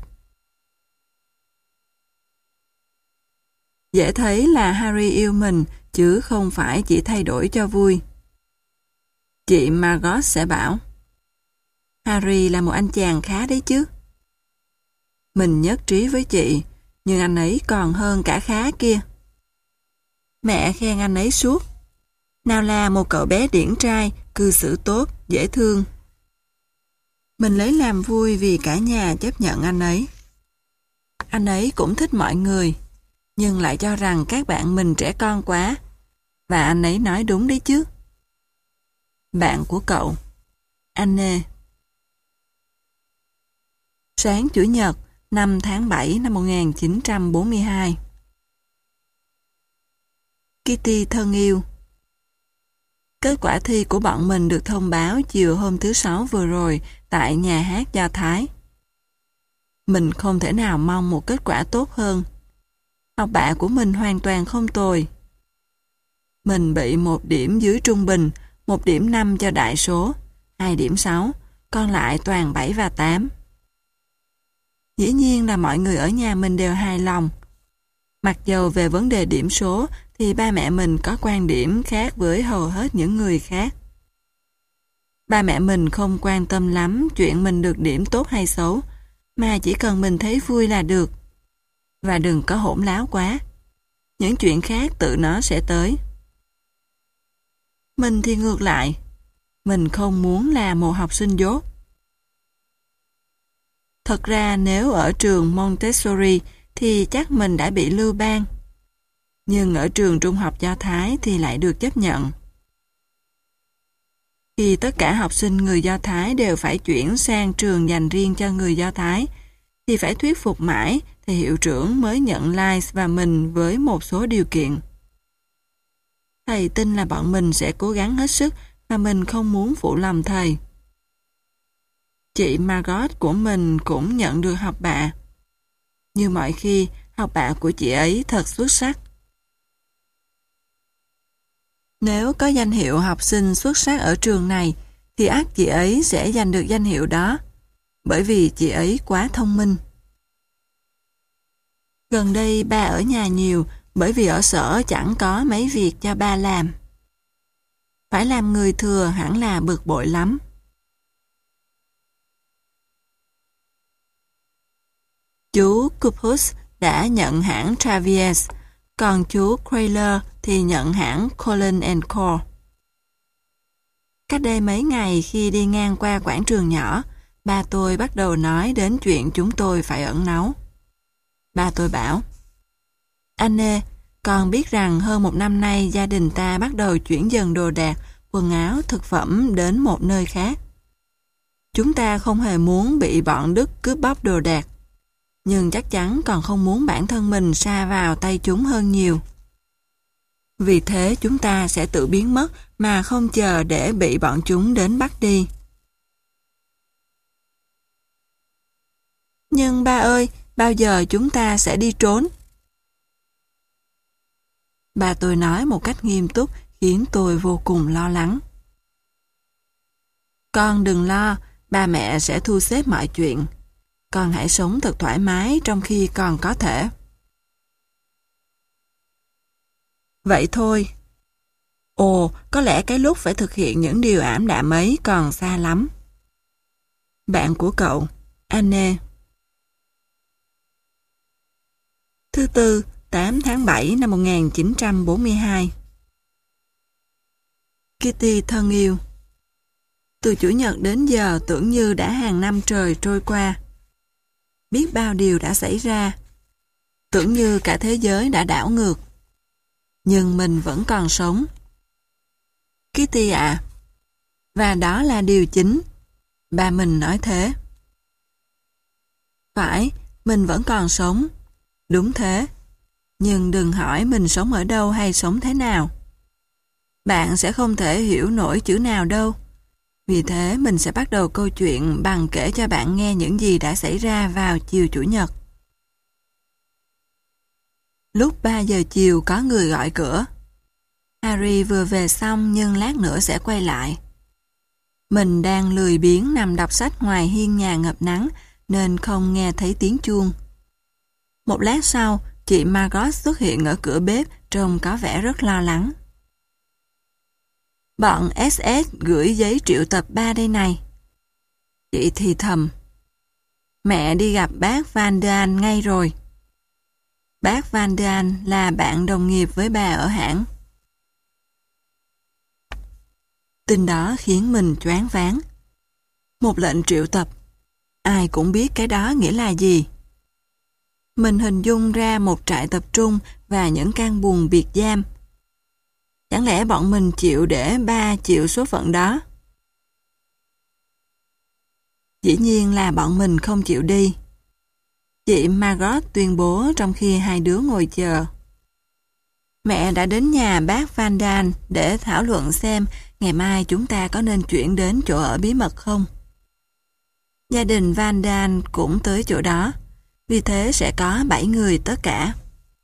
Speaker 1: Dễ thấy là Harry yêu mình, chứ không phải chỉ thay đổi cho vui. Chị Margot sẽ bảo, Harry là một anh chàng khá đấy chứ. Mình nhất trí với chị, nhưng anh ấy còn hơn cả khá kia. Mẹ khen anh ấy suốt. Nào là một cậu bé điển trai, cư xử tốt, dễ thương. Mình lấy làm vui vì cả nhà chấp nhận anh ấy. Anh ấy cũng thích mọi người, nhưng lại cho rằng các bạn mình trẻ con quá. Và anh ấy nói đúng đấy chứ. Bạn của cậu. Anne. Sáng Chủ nhật, năm tháng bảy năm một nghìn chín trăm bốn mươi hai. Kitty thân yêu. Kết quả thi của bọn mình được thông báo chiều hôm thứ Sáu vừa rồi tại nhà hát Do Thái. Mình không thể nào mong một kết quả tốt hơn. Học bạ của mình hoàn toàn không tồi. Mình bị một điểm dưới trung bình, một điểm năm cho đại số, hai điểm sáu, còn lại toàn bảy và tám. Dĩ nhiên là mọi người ở nhà mình đều hài lòng. Mặc dầu về vấn đề điểm số thì ba mẹ mình có quan điểm khác với hầu hết những người khác. Ba mẹ mình không quan tâm lắm chuyện mình được điểm tốt hay xấu, mà chỉ cần mình thấy vui là được. Và đừng có hỗn láo quá. Những chuyện khác tự nó sẽ tới. Mình thì ngược lại. Mình không muốn là một học sinh dốt. Thật ra nếu ở trường Montessori thì chắc mình đã bị lưu ban. Nhưng ở trường trung học Do Thái thì lại được chấp nhận. Khi tất cả học sinh người Do Thái đều phải chuyển sang trường dành riêng cho người Do Thái, thì phải thuyết phục mãi thì hiệu trưởng mới nhận Lice và mình với một số điều kiện. Thầy tin là bọn mình sẽ cố gắng hết sức và mình không muốn phụ lòng thầy. Chị Margot của mình cũng nhận được học bạ. Như mọi khi, học bạ của chị ấy thật xuất sắc. Nếu có danh hiệu học sinh xuất sắc ở trường này, thì ắt chị ấy sẽ giành được danh hiệu đó, bởi vì chị ấy quá thông minh. Gần đây ba ở nhà nhiều, bởi vì ở sở chẳng có mấy việc cho ba làm. Phải làm người thừa hẳn là bực bội lắm. Chú Cupus đã nhận hãng Travies, còn chú Crayler thì nhận hãng Colin and Co. Cách đây mấy ngày khi đi ngang qua quảng trường nhỏ, ba tôi bắt đầu nói đến chuyện chúng tôi phải ẩn náu. Ba tôi bảo, Anne, con biết rằng hơn một năm nay gia đình ta bắt đầu chuyển dần đồ đạc, quần áo, thực phẩm đến một nơi khác. Chúng ta không hề muốn bị bọn Đức cướp bóc đồ đạc, nhưng chắc chắn còn không muốn bản thân mình sa vào tay chúng hơn nhiều. Vì thế chúng ta sẽ tự biến mất mà không chờ để bị bọn chúng đến bắt đi. Nhưng ba ơi, bao giờ chúng ta sẽ đi trốn? Ba tôi nói một cách nghiêm túc khiến tôi vô cùng lo lắng. Con đừng lo, ba mẹ sẽ thu xếp mọi chuyện. Con hãy sống thật thoải mái trong khi còn có thể. Vậy thôi. Ồ, có lẽ cái lúc phải thực hiện những điều ảm đạm ấy còn xa lắm. Bạn của cậu, Anne. Thứ Tư, tám tháng bảy năm một nghìn chín trăm bốn mươi hai. Kitty thân yêu. Từ Chủ nhật đến giờ tưởng như đã hàng năm trời trôi qua. Biết bao điều đã xảy ra. Tưởng như cả thế giới đã đảo ngược. Nhưng mình vẫn còn sống. Kitty ạ. Và đó là điều chính. Ba mình nói thế. Phải, mình vẫn còn sống. Đúng thế. Nhưng đừng hỏi mình sống ở đâu hay sống thế nào. Bạn sẽ không thể hiểu nổi chữ nào đâu. Vì thế mình sẽ bắt đầu câu chuyện bằng kể cho bạn nghe những gì đã xảy ra vào chiều Chủ nhật. Lúc ba giờ chiều có người gọi cửa. Harry vừa về xong nhưng lát nữa sẽ quay lại. Mình đang lười biếng nằm đọc sách ngoài hiên nhà ngập nắng nên không nghe thấy tiếng chuông. Một lát sau, chị Margot xuất hiện ở cửa bếp trông có vẻ rất lo lắng. Bọn ét ét gửi giấy triệu tập ba đây này. Chị thì thầm. Mẹ đi gặp bác Van Daan ngay rồi. Bác Van Daan là bạn đồng nghiệp với bà ở hãng. Tin đó khiến mình choáng váng. Một lệnh triệu tập. Ai cũng biết cái đó nghĩa là gì. Mình hình dung ra một trại tập trung và những căn buồng biệt giam. Chẳng lẽ bọn mình chịu để ba chịu số phận đó? Dĩ nhiên là bọn mình không chịu đi. Chị Margot tuyên bố trong khi hai đứa ngồi chờ. Mẹ đã đến nhà bác Van Daan để thảo luận xem ngày mai chúng ta có nên chuyển đến chỗ ở bí mật không. Gia đình Van Daan cũng tới chỗ đó, vì thế sẽ có bảy người tất cả.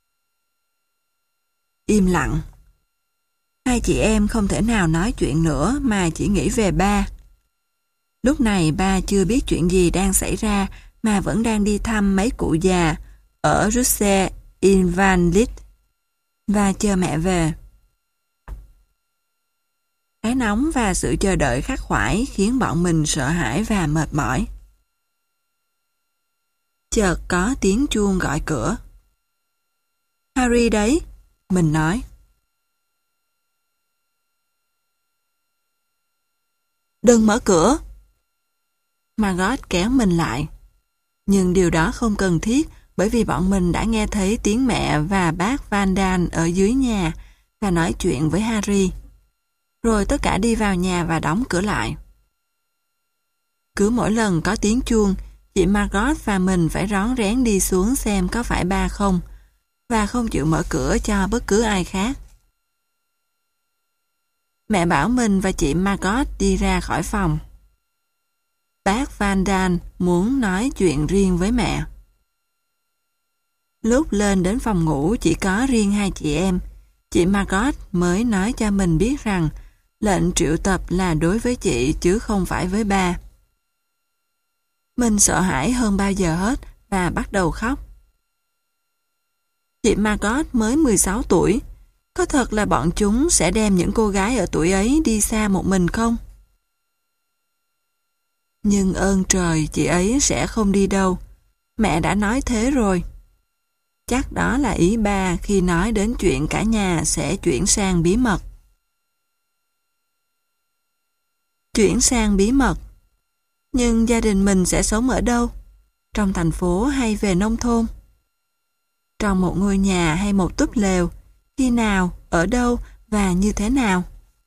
Speaker 1: Im lặng. Hai chị em không thể nào nói chuyện nữa mà chỉ nghĩ về ba. Lúc này ba chưa biết chuyện gì đang xảy ra mà vẫn đang đi thăm mấy cụ già ở Russell Invalid và chờ mẹ về. Cái nóng và sự chờ đợi khắc khoải khiến bọn mình sợ hãi và mệt mỏi. Chợt có tiếng chuông gọi cửa. Harry đấy, mình nói. Đừng mở cửa. Margot kéo mình lại. Nhưng điều đó không cần thiết bởi vì bọn mình đã nghe thấy tiếng mẹ và bác Van Daan ở dưới nhà và nói chuyện với Harry. Rồi tất cả đi vào nhà và đóng cửa lại. Cứ mỗi lần có tiếng chuông, chị Margot và mình phải rón rén đi xuống xem có phải ba không và không chịu mở cửa cho bất cứ ai khác. Mẹ bảo mình và chị Margot đi ra khỏi phòng. Bác Van Daan muốn nói chuyện riêng với mẹ. Lúc lên đến phòng ngủ chỉ có riêng hai chị em, chị Margot mới nói cho mình biết rằng lệnh triệu tập là đối với chị chứ không phải với ba. Mình sợ hãi hơn bao giờ hết và bắt đầu khóc. Chị Margot mới mười sáu tuổi. Có thật là bọn chúng sẽ đem những cô gái ở tuổi ấy đi xa một mình không? Nhưng ơn trời chị ấy sẽ không đi đâu. Mẹ đã nói thế rồi. Chắc đó là ý ba khi nói đến chuyện cả nhà sẽ chuyển sang bí mật. Chuyển sang bí mật. Nhưng gia đình mình sẽ sống ở đâu? Trong thành phố hay về nông thôn? Trong một ngôi nhà hay một túp lều? Khi nào, ở đâu và như thế nào?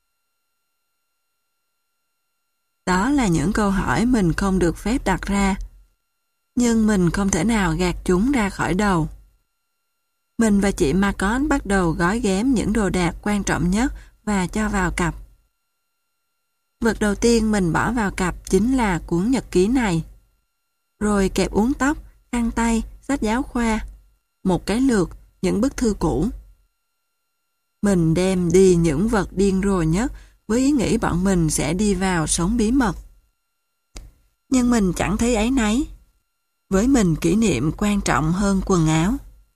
Speaker 1: Đó là những câu hỏi mình không được phép đặt ra. Nhưng mình không thể nào gạt chúng ra khỏi đầu. Mình và chị Marcon bắt đầu gói ghém những đồ đạc quan trọng nhất và cho vào cặp. Vật đầu tiên mình bỏ vào cặp chính là cuốn nhật ký này. Rồi kẹp uốn tóc, khăn tay, sách giáo khoa. Một cái lượt, những bức thư cũ. Mình đem đi những vật điên rồ nhất với ý nghĩ bọn mình sẽ đi vào sống bí mật. Nhưng mình chẳng thấy áy náy. Với mình kỷ niệm quan trọng hơn quần áo.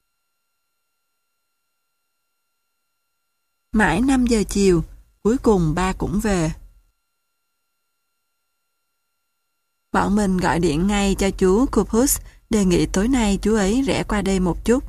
Speaker 1: Mãi năm giờ chiều, cuối cùng ba cũng về. Bọn mình gọi điện ngay cho chú Kupus đề nghị tối nay chú ấy rẽ qua đây một chút.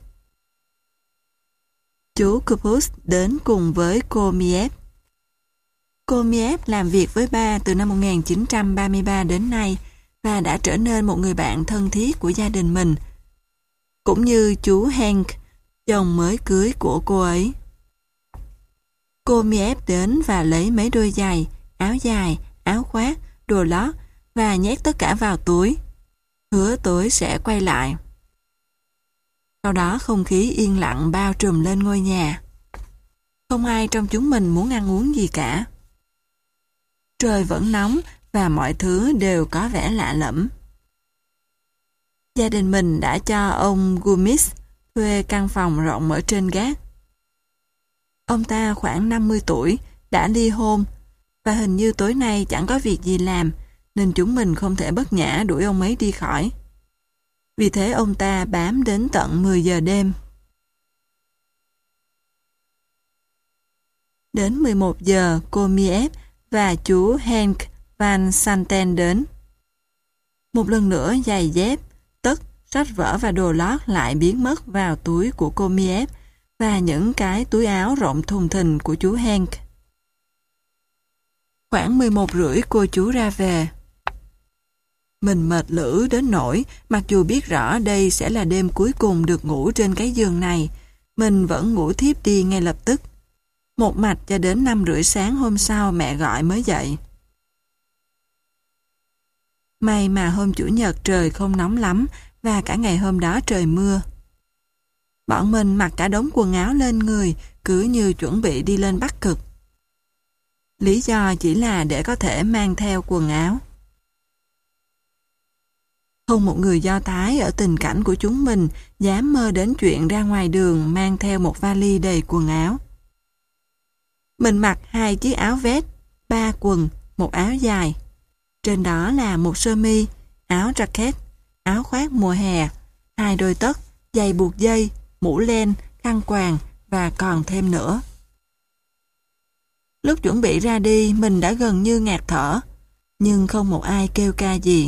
Speaker 1: Chú Kupus đến cùng với cô Miev. Cô Miev làm việc với ba từ năm một nghìn chín trăm ba mươi ba đến nay và đã trở nên một người bạn thân thiết của gia đình mình, cũng như chú Hank, chồng mới cưới của cô ấy. Cô Miev đến và lấy mấy đôi giày, áo dài, áo khoác, đồ lót và nhét tất cả vào túi. Hứa tối sẽ quay lại. Sau đó không khí yên lặng bao trùm lên ngôi nhà. Không ai trong chúng mình muốn ăn uống gì cả. Trời vẫn nóng và mọi thứ đều có vẻ lạ lẫm. Gia đình mình đã cho ông Gumis thuê căn phòng rộng ở trên gác. Ông ta khoảng năm mươi tuổi, đã ly hôn, và hình như tối nay chẳng có việc gì làm, nên chúng mình không thể bất nhã đuổi ông ấy đi khỏi. Vì thế ông ta bám đến tận mười giờ đêm. Đến mười một giờ, cô Miev và chú Henk Van Santen đến. Một lần nữa giày dép, tất, sách vở và đồ lót lại biến mất vào túi của cô Miev và những cái túi áo rộng thùng thình của chú Henk. Khoảng mười một rưỡi cô chú ra về. Mình mệt lử đến nỗi, mặc dù biết rõ đây sẽ là đêm cuối cùng được ngủ trên cái giường này, mình vẫn ngủ thiếp đi ngay lập tức. Một mạch cho đến năm rưỡi sáng hôm sau mẹ gọi mới dậy. May mà hôm Chủ nhật trời không nóng lắm và cả ngày hôm đó trời mưa. Bọn mình mặc cả đống quần áo lên người, cứ như chuẩn bị đi lên Bắc Cực. Lý do chỉ là để có thể mang theo quần áo. Không một người Do Thái ở tình cảnh của chúng mình dám mơ đến chuyện ra ngoài đường mang theo một vali đầy quần áo. Mình mặc hai chiếc áo vest, ba quần, một áo dài. Trên đó là một sơ mi, áo jacket, áo khoác mùa hè, hai đôi tất, giày buộc dây, mũ len, khăn quàng và còn thêm nữa. Lúc chuẩn bị ra đi, mình đã gần như ngạt thở, nhưng không một ai kêu ca gì.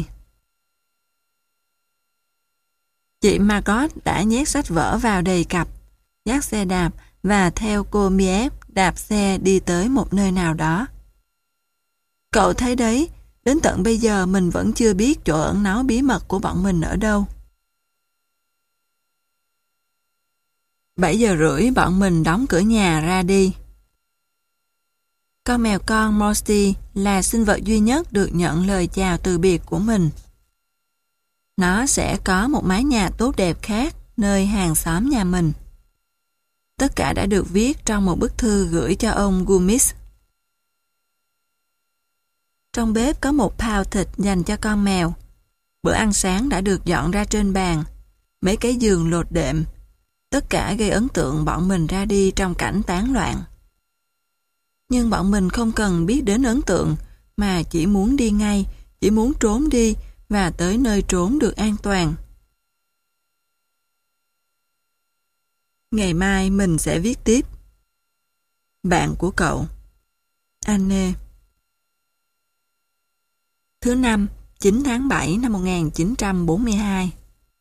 Speaker 1: Chị Margot đã nhét sách vở vào đầy cặp, dắt xe đạp và theo cô Miev đạp xe đi tới một nơi nào đó. Cậu thấy đấy, đến tận bây giờ mình vẫn chưa biết chỗ ẩn náu bí mật của bọn mình ở đâu. bảy giờ rưỡi bọn mình đóng cửa nhà ra đi. Con mèo con Mosty là sinh vật duy nhất được nhận lời chào từ biệt của mình. Nó sẽ có một mái nhà tốt đẹp khác nơi hàng xóm nhà mình. Tất cả đã được viết trong một bức thư gửi cho ông Gumis. Trong bếp có một pound thịt dành cho con mèo. Bữa ăn sáng đã được dọn ra trên bàn. Mấy cái giường lột đệm. Tất cả gây ấn tượng bọn mình ra đi trong cảnh tán loạn. Nhưng bọn mình không cần biết đến ấn tượng, mà chỉ muốn đi ngay, chỉ muốn trốn đi và tới nơi trốn được an toàn. Ngày mai mình sẽ viết tiếp. Bạn của cậu, Anne. Thứ năm, chín tháng bảy năm một nghìn chín trăm bốn mươi hai.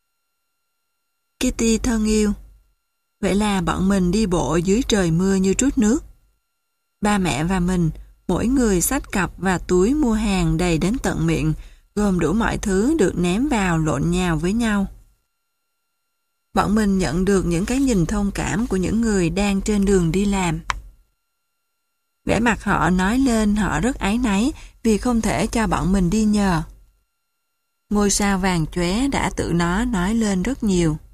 Speaker 1: Kitty thân yêu, vậy là bọn mình đi bộ dưới trời mưa như trút nước. Ba mẹ và mình, mỗi người xách cặp và túi mua hàng đầy đến tận miệng, gồm đủ mọi thứ được ném vào lộn nhào với nhau. Bọn mình nhận được những cái nhìn thông cảm của những người đang trên đường đi làm. Vẻ mặt họ nói lên họ rất áy náy vì không thể cho bọn mình đi nhờ. Ngôi sao vàng chóe đã tự nó nói lên rất nhiều.